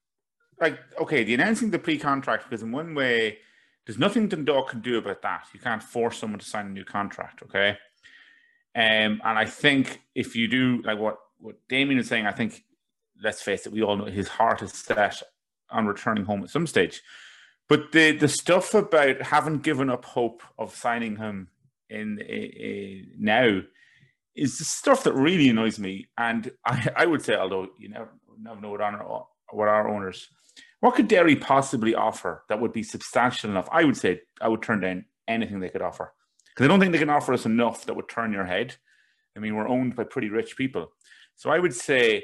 like, okay, the announcing the pre-contract, because in one way, there's nothing Dundalk can do about that. You can't force someone to sign a new contract, okay? Um, and I think if you do, like what, what Damien is saying, I think, let's face it, we all know his heart is set on returning home at some stage. But the, the stuff about having given up hope of signing him in a, a, now is the stuff that really annoys me. And I, I would say, although you never, never know what our, what our owners... What could Derry possibly offer that would be substantial enough? I would say I would turn down anything they could offer, because I don't think they can offer us enough that would turn your head. I mean, we're owned by pretty rich people. So I would say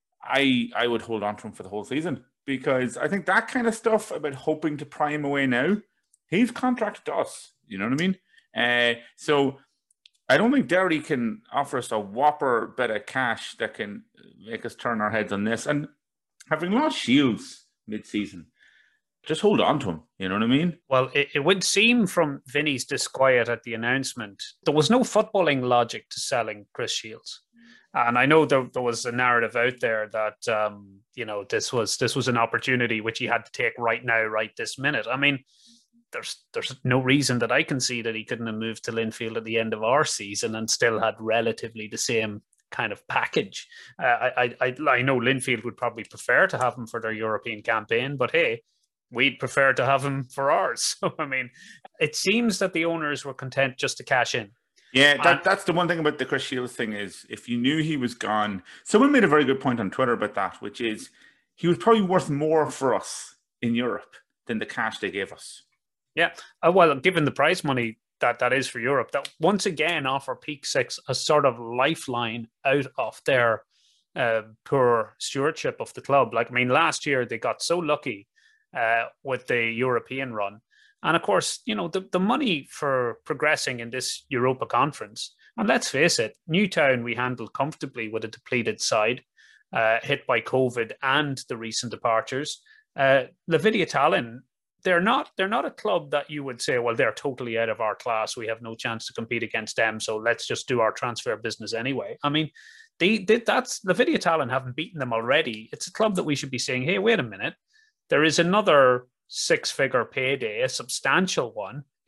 I I would hold on to him for the whole season, because I think that kind of stuff about hoping to pry him away now, he's contracted us. You know what I mean? Uh, so I don't think Derry can offer us a whopper bit of cash that can make us turn our heads on this. And having lost Shields mid-season, just hold on to him. You know what I mean? Well, it, it would seem from Vinny's disquiet at the announcement, there was no footballing logic to selling Chris Shields. And I know there, there was a narrative out there that, um, you know, this was this was an opportunity which he had to take right now, right this minute. I mean, there's there's no reason that I can see that he couldn't have moved to Linfield at the end of our season and still had relatively the same kind of package. Uh, I, I I know Linfield would probably prefer to have him for their European campaign, but hey, we'd prefer to have him for ours. So, I mean, it seems that the owners were content just to cash in. Yeah, that, that's the one thing about the Chris Shields thing is if you knew he was gone, someone made a very good point on Twitter about that, which is he was probably worth more for us in Europe than the cash they gave us. Yeah, uh, well, given the prize money that that is for Europe, that once again offer Peak Six a sort of lifeline out of their uh, poor stewardship of the club. Like, I mean, last year they got so lucky uh, with the European run. And of course, you know, the, the money for progressing in this Europa Conference, and let's face it, Newtown we handled comfortably with a depleted side, uh, hit by COVID and the recent departures. Uh, Levidia Tallinn, they're not they're not a club that you would say, well, they're totally out of our class. We have no chance to compete against them, so let's just do our transfer business anyway. I mean, they, they that's Levidia Tallinn haven't beaten them already. It's a club that we should be saying, hey, wait a minute, there is another six-figure payday, a substantial one,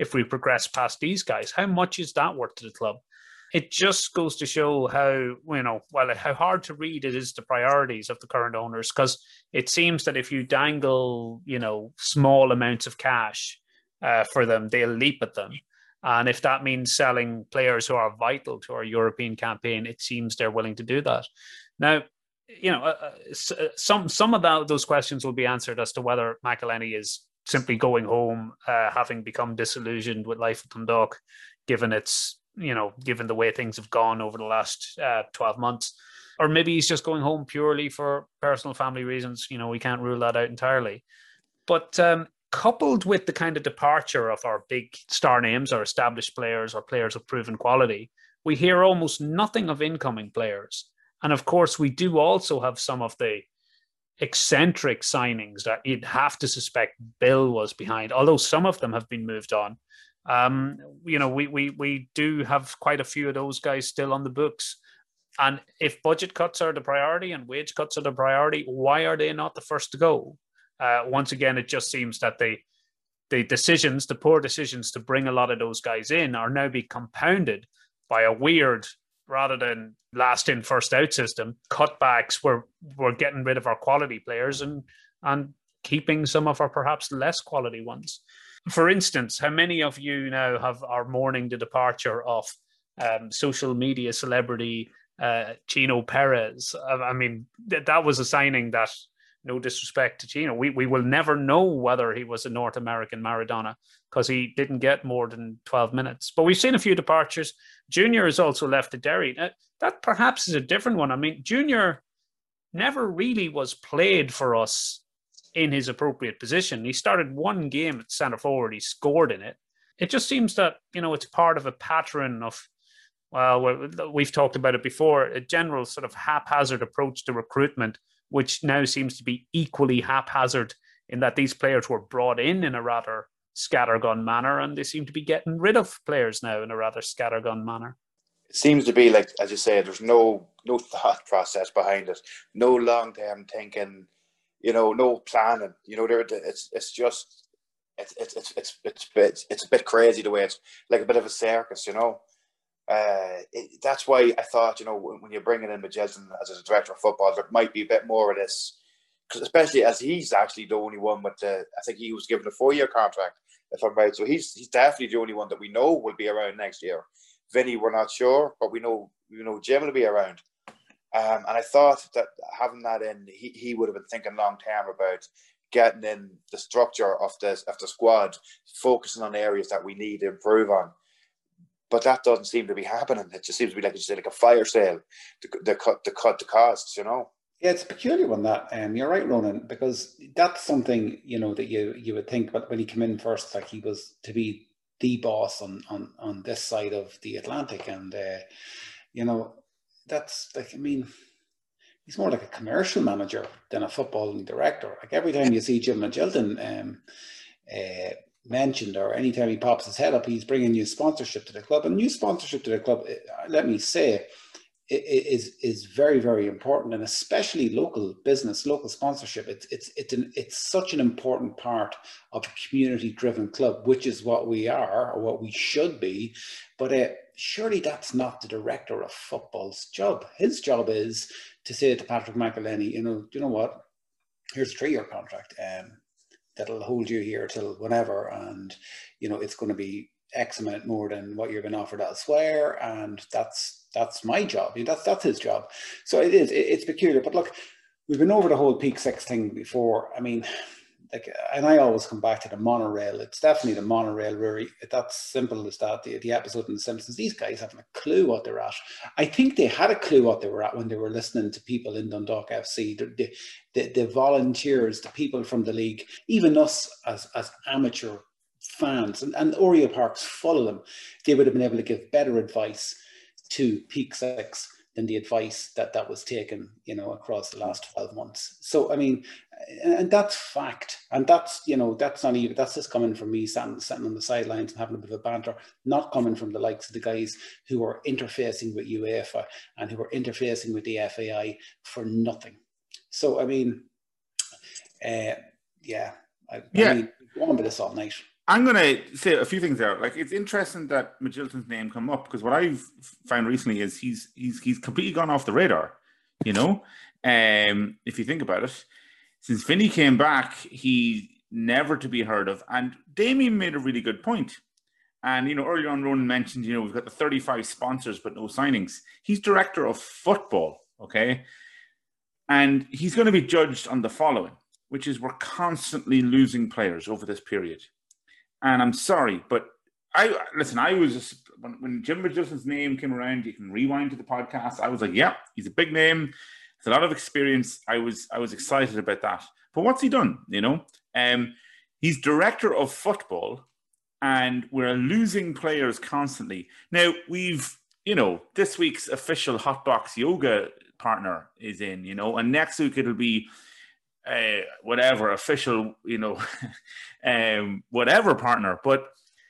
if we progress past these guys. How much is that worth to the club? It just goes to show how, you know, well, how hard to read it is the priorities of the current owners, because it seems that if you dangle, you know, small amounts of cash uh, for them, they'll leap at them. And if that means selling players who are vital to our European campaign, it seems they're willing to do that. Now, you know, uh, some some of that, those questions will be answered as to whether McElhenney is simply going home, uh, having become disillusioned with life at Dundalk, given its, you know, given the way things have gone over the last uh, twelve months, or maybe he's just going home purely for personal family reasons. You know, we can't rule that out entirely. But um, coupled with the kind of departure of our big star names or established players or players of proven quality, we hear almost nothing of incoming players. And of course, we do also have some of the eccentric signings that you'd have to suspect Bill was behind, although some of them have been moved on. Um, you know, we, we, we do have quite a few of those guys still on the books. And if budget cuts are the priority and wage cuts are the priority, why are they not the first to go? Uh, once again, it just seems that the, the decisions, the poor decisions to bring a lot of those guys in are now being compounded by a weird, rather than last in, first out system, cutbacks where we're getting rid of our quality players and, and keeping some of our perhaps less quality ones. For instance, how many of you now have are mourning the departure of um, social media celebrity uh, Chino Perez? I, I mean, th- that was a signing that, no disrespect to Chino, we, we will never know whether he was a North American Maradona because he didn't get more than twelve minutes. But we've seen a few departures. Junior has also left to Derry. Now, that perhaps is a different one. I mean, Junior never really was played for us in his appropriate position. He started one game at centre forward. He scored in it. It just seems that, you know, it's part of a pattern of, well, we've talked about it before, a general sort of haphazard approach to recruitment, which now seems to be equally haphazard in that these players were brought in in a rather scattergun manner, and they seem to be getting rid of players now in a rather scattergun manner. It seems to be like, as you say, there's no no thought process behind it, no long-term thinking, you know, no planning. You know, there it's it's just it's it's it's it's it's, it's, it's a bit crazy the way it's like a bit of a circus, you know. Uh, it, that's why I thought, you know, when, when you're bringing in Magilton as a director of football, there might be a bit more of this, because especially as he's actually the only one with the, I think he was given a four-year contract, if I'm right. So he's he's definitely the only one that we know will be around next year. Vinny, we're not sure, but we know, you know, Jim will be around. Um, and I thought that having that in, he, he would have been thinking long term about getting in the structure of the of the squad, focusing on areas that we need to improve on. But that doesn't seem to be happening. It just seems to be like, you say, like a fire sale to, to cut to cut the costs, you know. Yeah, it's a peculiar one, that. Um, you're right, Ronan, because that's something, you know, that you you would think, but when he came in first, like he was to be the boss on on on this side of the Atlantic, and uh, you know, that's like, I mean, he's more like a commercial manager than a footballing director. Like every time you see Jim Magilton um, uh, mentioned, or anytime he pops his head up, he's bringing new sponsorship to the club, and new sponsorship to the club, let me say, is is very, very important, and especially local business, local sponsorship. It's it's it's an, it's such an important part of a community-driven club, which is what we are, or what we should be. But uh, surely that's not the director of football's job. His job is to say to Patrick McElhenney, you know, you know what? Here's a three-year contract um, that'll hold you here till whenever, and you know it's going to be X amount more than what you're being offered elsewhere, and that's that's my job. That's that's his job. So it is. It's peculiar. But look, we've been over the whole Peak Six thing before. I mean, like, and I always come back to the monorail. It's definitely the monorail, Rory. That's simple as that. The, the episode in The Simpsons. These guys haven't a clue what they're at. I think they had a clue what they were at when they were listening to people in Dundalk F C. The the, the, the volunteers, the people from the league, even us as as amateur fans, and, and Oriel Park's full of them. They would have been able to give better advice to Peak Six than the advice that that was taken, you know, across the last twelve months. So, I mean, and that's fact. And that's, you know, that's not even, that's just coming from me sitting, sitting on the sidelines and having a bit of a banter, not coming from the likes of the guys who are interfacing with UEFA and who are interfacing with the F A I for nothing. So, I mean, uh, yeah, I, yeah. I mean, go on with this all night. I'm going to say a few things there. Like, it's interesting that Magilton's name come up, because what I've found recently is he's he's he's completely gone off the radar. You know, um, if you think about it, since Vinny came back, he's never to be heard of. And Damien made a really good point. And, you know, earlier on, Ronan mentioned, you know, we've got the thirty-five sponsors, but no signings. He's director of football, okay? And he's going to be judged on the following, which is we're constantly losing players over this period. And I'm sorry, but I, listen, I was, just, when, when Jim Magilton's name came around, you can rewind to the podcast. I was like, yeah, he's a big name. It's a lot of experience. I was, I was excited about that. But what's he done, you know? Um, he's director of football, and we're losing players constantly. Now, we've, you know, this week's official Hotbox Yoga partner is in, you know, and next week it'll be uh, whatever, official, you know, um, whatever partner. But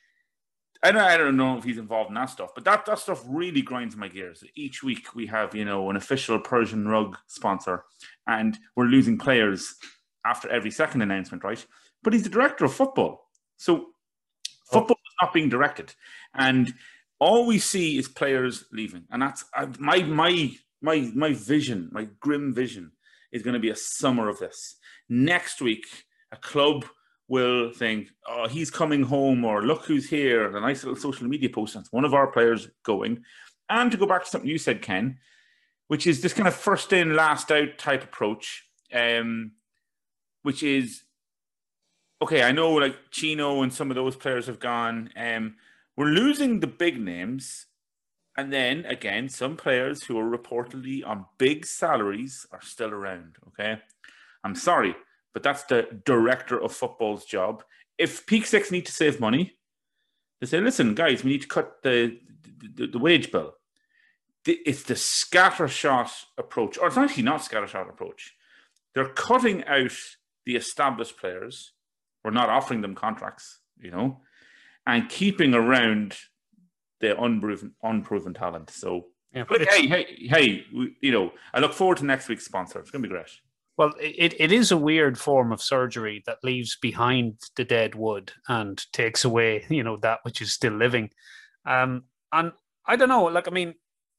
I don't, I don't know if he's involved in that stuff, but that, that stuff really grinds my gears. Each week we have, you know, an official Persian rug sponsor, and we're losing players after every second announcement, right? But he's the director of football. So football is not being directed, and all we see is players leaving. And that's uh, my my my my vision, my grim vision, is going to be a summer of this. Next week, a club will think, "Oh, he's coming home," or "Look who's here." A nice little social media post. That's one of our players going. And to go back to something you said, Ken, which is this kind of first in, last out type approach, um, which is. Okay, I know like Chino and some of those players have gone. Um, we're losing the big names. And then, again, some players who are reportedly on big salaries are still around, okay? I'm sorry, but that's the director of football's job. If Peak Six need to save money, they say, listen, guys, we need to cut the, the, the wage bill. It's the scattershot approach, or it's actually not scattershot approach. They're cutting out the established players. We're not offering them contracts, you know, and keeping around the unproven, unproven talent. So, yeah, but hey, hey, hey, we, you know, I look forward to next week's sponsor. It's going to be great. Well, it, it is a weird form of surgery that leaves behind the dead wood and takes away, you know, that which is still living. Um, and I don't know, like, I mean,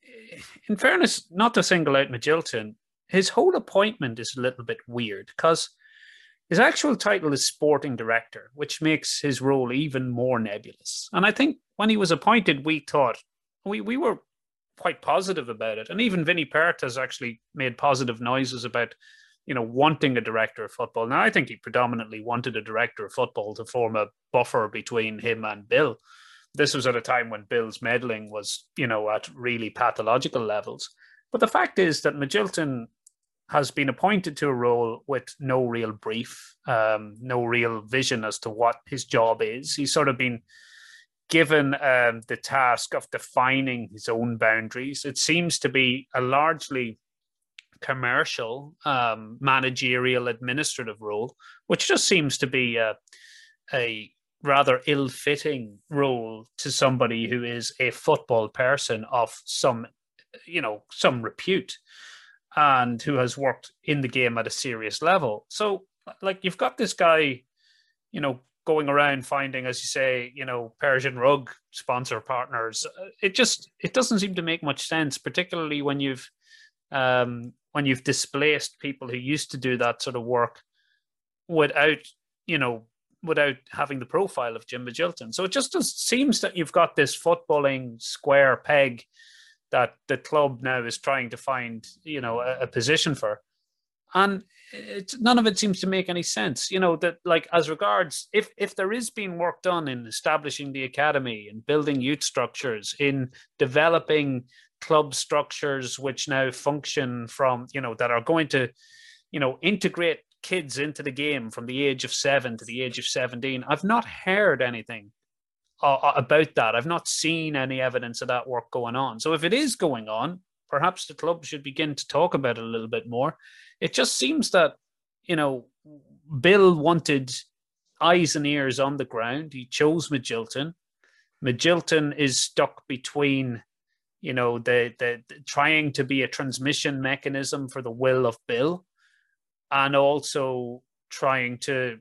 in fairness, not to single out Magilton, his whole appointment is a little bit weird because his actual title is sporting director, which makes his role even more nebulous. And I think when he was appointed, we thought, we, we were quite positive about it. And even Vinny Perth has actually made positive noises about, you know, wanting a director of football. Now, I think he predominantly wanted a director of football to form a buffer between him and Bill. This was at a time when Bill's meddling was, you know, at really pathological levels. But the fact is that Magilton has been appointed to a role with no real brief, um, no real vision as to what his job is. He's sort of been given um, the task of defining his own boundaries. It seems to be a largely commercial, um, managerial, administrative role, which just seems to be a, a rather ill-fitting role to somebody who is a football person of some, you know, some repute, and who has worked in the game at a serious level. So, like, you've got this guy, you know, going around finding, as you say, you know, Persian rug sponsor partners. It just, it doesn't seem to make much sense, particularly when you've, um, when you've displaced people who used to do that sort of work without, you know, without having the profile of Jim Magilton. So it just, just seems that you've got this footballing square peg that the club now is trying to find, you know, a, a position for. And it's, none of it seems to make any sense. You know, that like as regards, if if there is being work done in establishing the academy and building youth structures, in developing club structures which now function from, you know, that are going to, you know, integrate kids into the game from the age of seven to the age of seventeen, I've not heard anything Uh, about that. I've not seen any evidence of that work going on. So if it is going on, perhaps the club should begin to talk about it a little bit more. It just seems that, you know, Bill wanted eyes and ears on the ground. He chose Magilton. Magilton is stuck between, you know, the, the, the trying to be a transmission mechanism for the will of Bill, and also trying to,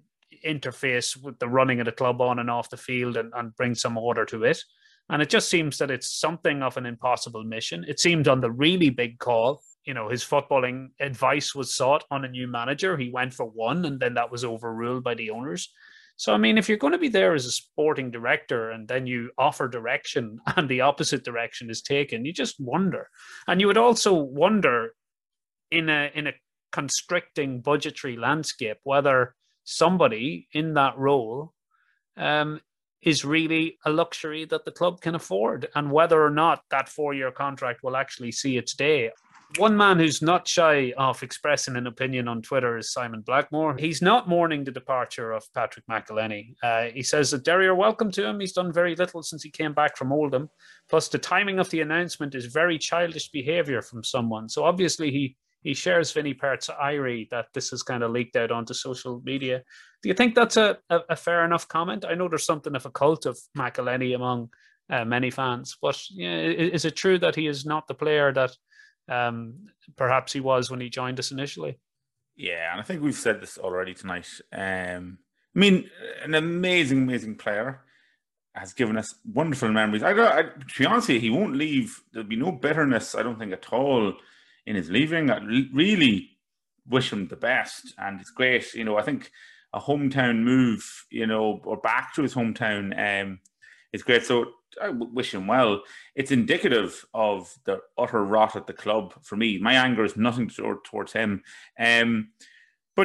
interface with the running of the club on and off the field and, and bring some order to it. And it just seems that it's something of an impossible mission. It seemed on the really big call, you know, his footballing advice was sought on a new manager. He went for one, and then that was overruled by the owners. So, I mean, if you're going to be there as a sporting director and then you offer direction and the opposite direction is taken, you just wonder. And you would also wonder in a in a constricting budgetary landscape whether somebody in that role um, is really a luxury that the club can afford, and whether or not that four-year contract will actually see its day. One man who's not shy of expressing an opinion on Twitter is Simon Blackmore. He's not mourning the departure of Patrick McElhenney. Uh, he says that Derry are welcome to him. He's done very little since he came back from Oldham. Plus, the timing of the announcement is very childish behaviour from someone. So obviously he he shares Vinnie Perth's irony that this has kind of leaked out onto social media. Do you think that's a, a, a fair enough comment? I know there's something of a cult of McElhenney among uh, many fans, but yeah, is it true that he is not the player that um, perhaps he was when he joined us initially? Yeah, and I think we've said this already tonight. Um, I mean, an amazing, amazing player, has given us wonderful memories. I, I, to be honest with you, he won't leave. There'll be no bitterness, I don't think, at all in his leaving. I really wish him the best, and it's great. You know, I think a hometown move, you know, or back to his hometown, um, is great. So I wish him well. It's indicative of the utter rot at the club for me. My anger is nothing towards him. Um, but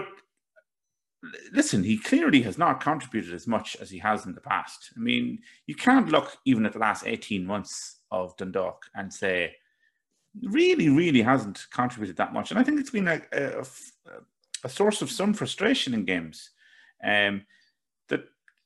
listen, he clearly has not contributed as much as he has in the past. I mean, you can't look even at the last eighteen months of Dundalk and say, really, really hasn't contributed that much. And I think it's been a, a, a source of some frustration in games. Um, that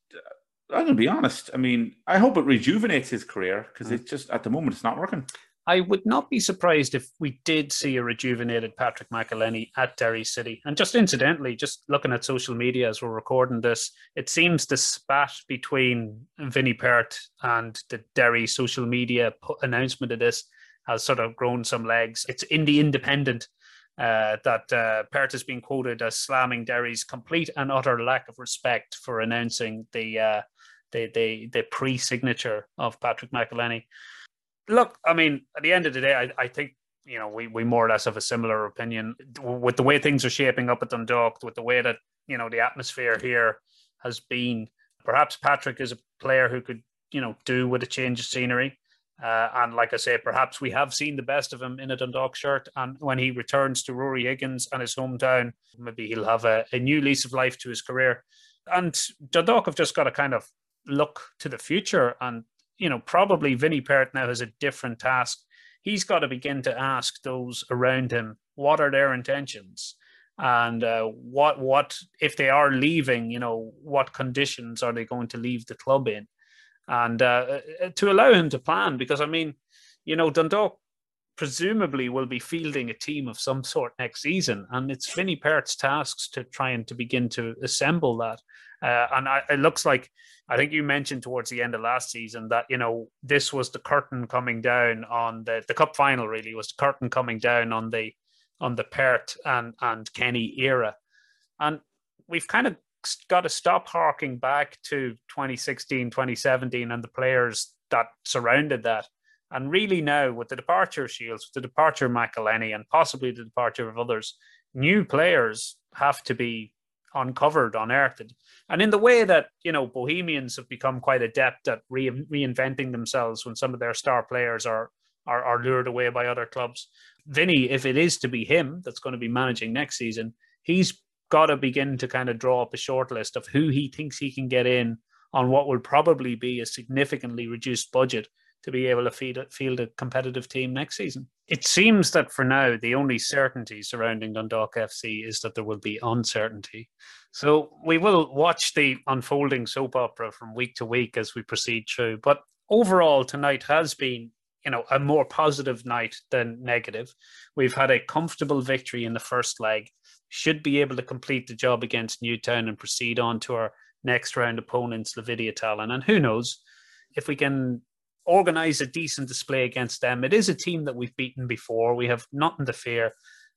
uh, I'm going to be honest. I mean, I hope it rejuvenates his career, because mm. it's just, at the moment, it's not working. I would not be surprised if we did see a rejuvenated Patrick McElhenney at Derry City. And just incidentally, just looking at social media as we're recording this, it seems the spat between Vinnie Perth and the Derry social media announcement of this has sort of grown some legs. It's in the Independent uh, that uh, Perth has been quoted as slamming Derry's complete and utter lack of respect for announcing the uh, the, the, the pre-signature of Patrick McElhenney. Look, I mean, at the end of the day, I, I think, you know, we, we more or less have a similar opinion with the way things are shaping up at Dundalk, with the way that, you know, the atmosphere here has been. Perhaps Patrick is a player who could, you know, do with a change of scenery. Uh, and like I say, perhaps we have seen the best of him in a Dundalk shirt. And when he returns to Rory Higgins and his hometown, maybe he'll have a, a new lease of life to his career. And Dundalk have just got to kind of look to the future. And, you know, probably Vinnie Perth now has a different task. He's got to begin to ask those around him, what are their intentions? And uh, what, what if they are leaving, you know, what conditions are they going to leave the club in? And uh, to allow him to plan, because, I mean, you know, Dundalk presumably will be fielding a team of some sort next season. And it's Vinnie Perth's tasks to try and to begin to assemble that. Uh, and I, it looks like, I think you mentioned towards the end of last season that, you know, this was the curtain coming down on the, the cup final, really, was the curtain coming down on the on the Perth and, and Kenny era. And we've kind of got to stop harking back to twenty sixteen, twenty seventeen and the players that surrounded that. And really now, with the departure of Shields, with the departure of McElhenney, and possibly the departure of others, new players have to be uncovered, unearthed. And in the way that, you know, Bohemians have become quite adept at re- reinventing themselves when some of their star players are, are, are lured away by other clubs, Vinny, if it is to be him that's going to be managing next season, he's got to begin to kind of draw up a short list of who he thinks he can get in on what will probably be a significantly reduced budget to be able to feed, field a competitive team next season. It seems that for now, the only certainty surrounding Dundalk F C is that there will be uncertainty. So we will watch the unfolding soap opera from week to week as we proceed through. But overall, tonight has been, you know, a more positive night than negative. We've had a comfortable victory in the first leg, should be able to complete the job against Newtown and proceed on to our next round opponents, Levidia Tallinn. And who knows, if we can organise a decent display against them. It is a team that we've beaten before. We have nothing to fear.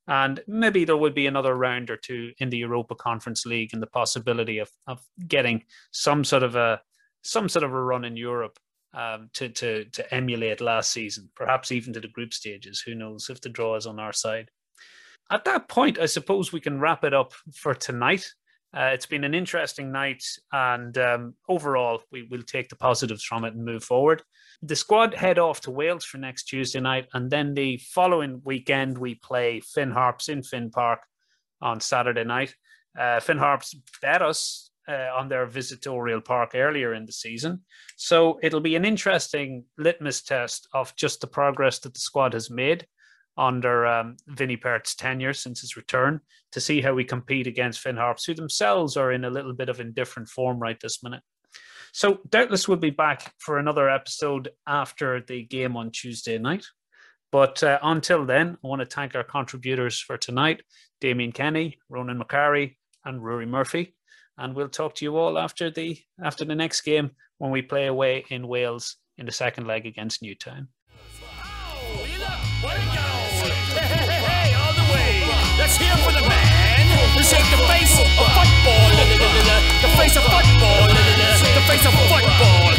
And maybe there would be another round or two in the Europa Conference League and the possibility of, of getting some sort of a some sort of a run in Europe um, to, to, to emulate last season, perhaps even to the group stages. Who knows if the draw is on our side. At that point, I suppose we can wrap it up for tonight. Uh, it's been an interesting night, and um, overall, we will take the positives from it and move forward. The squad head off to Wales for next Tuesday night, and then the following weekend, we play Finn Harps in Finn Park on Saturday night. Uh, Finn Harps bet us uh, on their Visitorial Park earlier in the season, so it'll be an interesting litmus test of just the progress that the squad has made under um, Vinnie Perth's tenure since his return, to see how we compete against Finn Harps, who themselves are in a little bit of indifferent form right this minute. So doubtless we'll be back for another episode after the game on Tuesday night. But uh, until then, I want to thank our contributors for tonight, Damien Kenny, Ronan McCarry, and Rory Murphy. And we'll talk to you all after the after the next game when we play away in Wales in the second leg against Newtown. Let's hear for the man who shake the face of football, the face of football, the face of football.